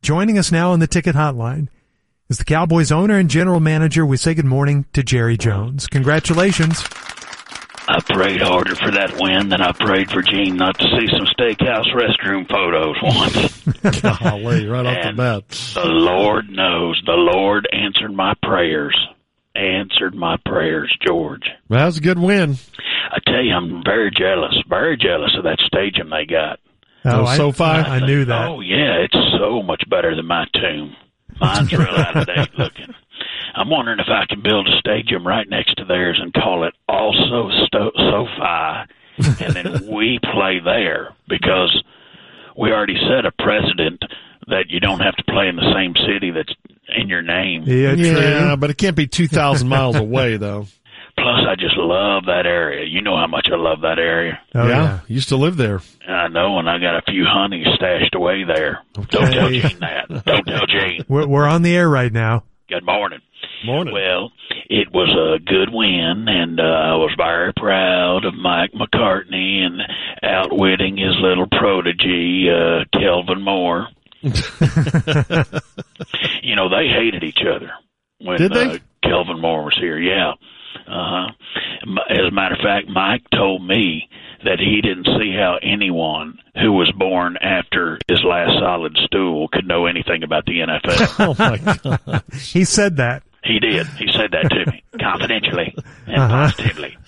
Joining us now on the Ticket Hotline is the Cowboys owner and general manager. We say good morning to Jerry Jones. Congratulations. I prayed harder for that win than I prayed for Gene not to see some steakhouse restroom photos once. Golly, right off the bat. The Lord knows. The Lord answered my prayers. George. Well, that was a good win. I tell you, I'm very jealous of that stadium they got. SoFi? I knew that. Oh, yeah, it's so much better than my tomb. Mine's real out of date looking. I'm wondering if I can build a stadium right next to theirs and call it also SoFi, and then we play there, because we already set a precedent that you don't have to play in the same city that's in your name. Yeah, true. But it can't be 2,000 miles away, though. Plus, I just love that area. You know how much I love that area. Oh, yeah. Used to live there. I know, and I got a few honeys stashed away there. Okay. Don't tell Gene that. Don't tell Gene. We're on the air right now. Good morning. Morning. Well, it was a good win, and I was very proud of Mike McCartney and outwitting his little protege, Kelvin Moore. You know, they hated each other when Did they? Kelvin Moore was here. Yeah. As a matter of fact, Mike told me that he didn't see how anyone who was born after his last solid stool could know anything about the NFL. Oh, my God. He said that. He did. He said that to me, confidentially and positively.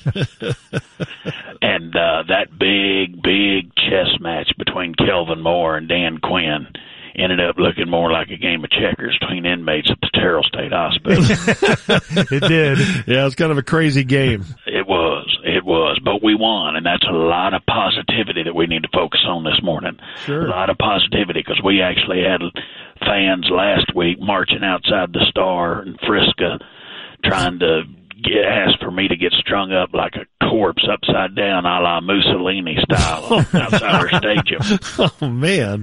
And that big chess match between Kelvin Moore and Dan Quinn ended up looking more like a game of checkers between inmates at the Terrell State Hospital. It did. Yeah, it's kind of a crazy game. It was, but we won, and that's a lot of positivity that we need to focus on this morning. Sure. A lot of positivity, because we actually had fans last week marching outside the Star in Frisco trying to ask for me to get strung up like a corpse upside down a la Mussolini style outside our stadium. Oh, man.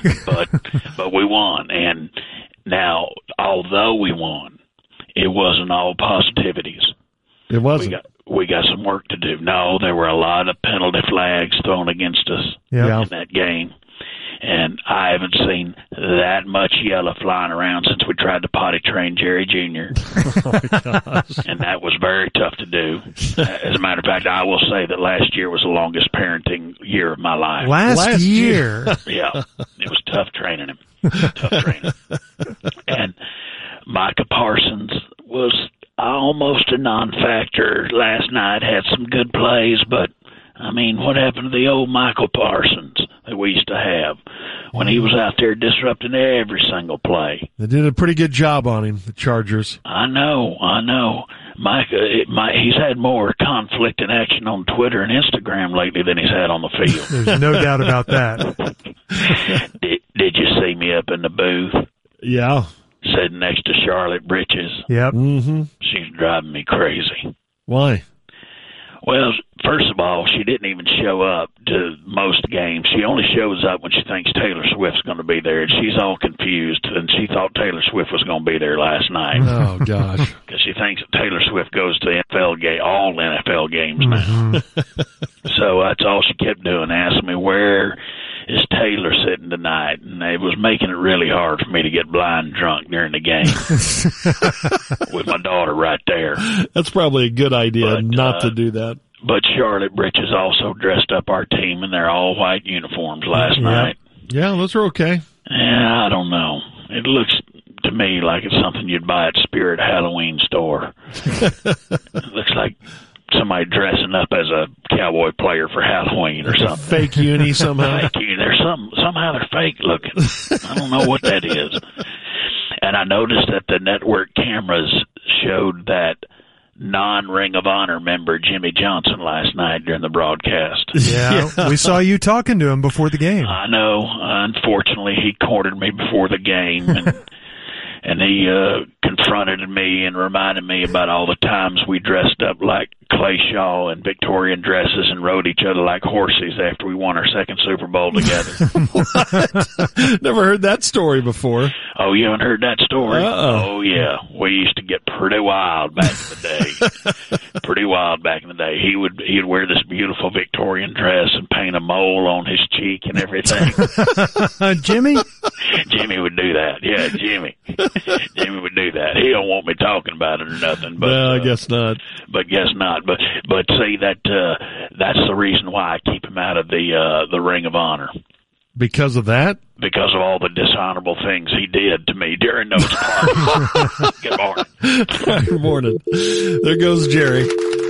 But we won, and now, although we won, it wasn't all positivities. It wasn't. We got some work to do. No, there were a lot of penalty flags thrown against us in that game. And I haven't seen that much yellow flying around since we tried to potty train Jerry Jr. Oh, my gosh. And that was very tough to do. As a matter of fact, I will say that last year was the longest parenting year of my life. Last year. Yeah, it was tough training him. Tough training. And Micah Parsons was almost a non-factor last night. Had some good plays, but I mean, what happened to the old Michael Parsons that we used to have when he was out there disrupting every single play? They did a pretty good job on him, the Chargers. I know. Micah, he's had more conflict and action on Twitter and Instagram lately than he's had on the field. There's no doubt about that. Did you see me up in the booth? Yeah. Sitting next to Charlotte Britches. Yep. Mm-hmm. She's driving me crazy. Why? Well, first of all, she didn't even show up to most games. She only shows up when she thinks Taylor Swift's going to be there, and she's all confused, and she thought Taylor Swift was going to be there last night. Oh, gosh. Because she thinks that Taylor Swift goes to all NFL games now. Mm-hmm. So that's all she kept doing, asking me, where is Taylor sitting tonight? And it was making it really hard for me to get blind drunk during the game with my daughter right there. That's probably a good idea not to do that. But Charlotte Britches also dressed up our team in their all-white uniforms last night. Yeah, those are okay. Yeah, I don't know. It looks to me like it's something you'd buy at Spirit Halloween store. It looks like somebody dressing up as a Cowboy player for Halloween or something. Fake uni somehow. Fake uni. Somehow they're fake looking. I don't know what that is. And I noticed that the network cameras showed that non-Ring of Honor member Jimmy Johnson last night during the broadcast. Yeah, we saw you talking to him before the game. I know. Unfortunately, he cornered me before the game, and he confronted me and reminded me about all the times we dressed up like Clay Shaw in Victorian dresses and rode each other like horses after we won our second Super Bowl together. What? Never heard that story before. Oh, you haven't heard that story? Uh-oh. Oh, yeah. We used to get pretty wild back in the day. Pretty wild back in the day. He'd wear this beautiful Victorian dress and paint a mole on his cheek and everything. Jimmy? Jimmy would do that. Yeah, Jimmy. Jimmy would do that. He don't want me talking about it or nothing. But, No, I guess not. But guess not. But see, that's the reason why I keep him out of the Ring of Honor. Because of that? Because of all the dishonorable things he did to me during those parties. Good morning. Good morning. There goes Jerry.